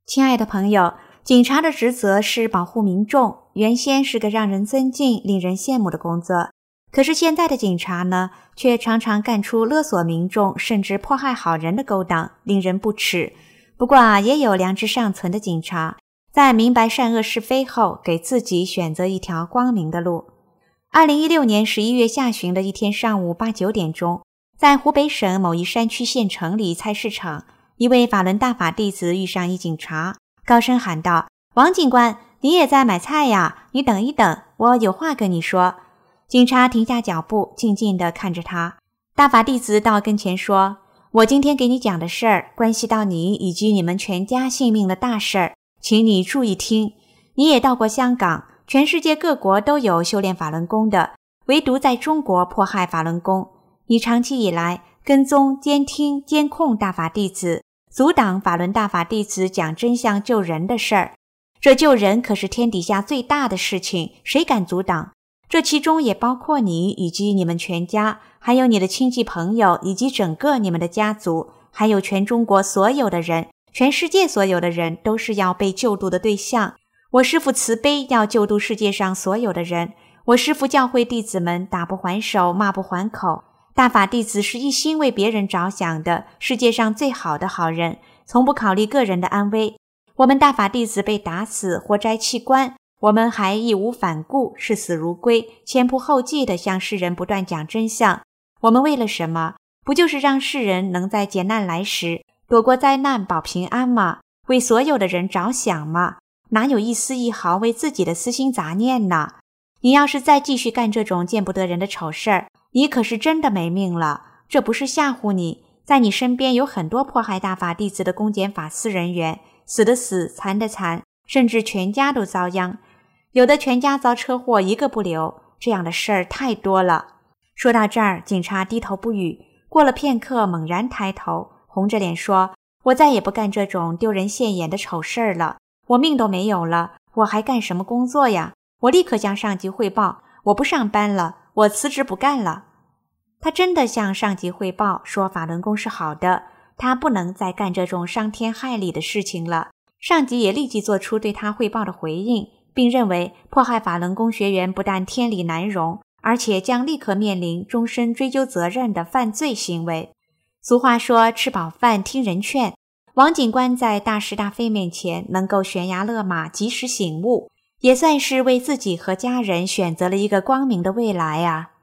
亲爱的朋友，警察的职责是保护民众，原先是个让人尊敬、令人羡慕的工作。可是现在的警察呢，却常常干出勒索民众甚至迫害好人的勾当，令人不齿。不过也有良知尚存的警察，在明白善恶是非后，给自己选择一条光明的路。2016年11月下旬的一天上午8、9点钟，在湖北省某一山区县城里菜市场，一位法轮大法弟子遇上一警察，高声喊道：“王警官，你也在买菜呀？你等一等，我有话跟你说。”警察停下脚步，静静地看着他。大法弟子到跟前说：“我今天给你讲的事儿，关系到你以及你们全家性命的大事儿，请你注意听。你也到过香港，全世界各国都有修炼法轮功的，唯独在中国迫害法轮功。你长期以来跟踪、监听、监控大法弟子，阻挡法轮大法弟子讲真相救人的事儿。这救人可是天底下最大的事情，谁敢阻挡？这其中也包括你以及你们全家，还有你的亲戚朋友以及整个你们的家族，还有全中国所有的人，全世界所有的人都是要被救度的对象。我师父慈悲，要救度世界上所有的人。我师父教诲弟子们打不还手，骂不还口。大法弟子是一心为别人着想的，世界上最好的好人，从不考虑个人的安危。我们大法弟子被打死，活摘器官，我们还义无反顾，视死如归，前仆后继地向世人不断讲真相。我们为了什么？不就是让世人能在劫难来时躲过灾难，保平安吗？为所有的人着想吗？哪有一丝一毫为自己的私心杂念呢？你要是再继续干这种见不得人的丑事儿，你可是真的没命了。这不是吓唬你，在你身边有很多迫害大法弟子的公检法司人员，死的死，残的残，甚至全家都遭殃。有的全家遭车祸，一个不留，这样的事儿太多了。说到这儿，警察低头不语，过了片刻猛然抬头，红着脸说：“我再也不干这种丢人现眼的丑事儿了，我命都没有了，我还干什么工作呀？我立刻向上级汇报，我不上班了，我辞职不干了。”他真的向上级汇报说法轮功是好的，他不能再干这种伤天害理的事情了。上级也立即做出对他汇报的回应，并认为迫害法轮功学员不但天理难容，而且将立刻面临终身追究责任的犯罪行为。俗话说吃饱饭听人劝，王警官在大是大非面前能够悬崖勒马，及时醒悟，也算是为自己和家人选择了一个光明的未来啊。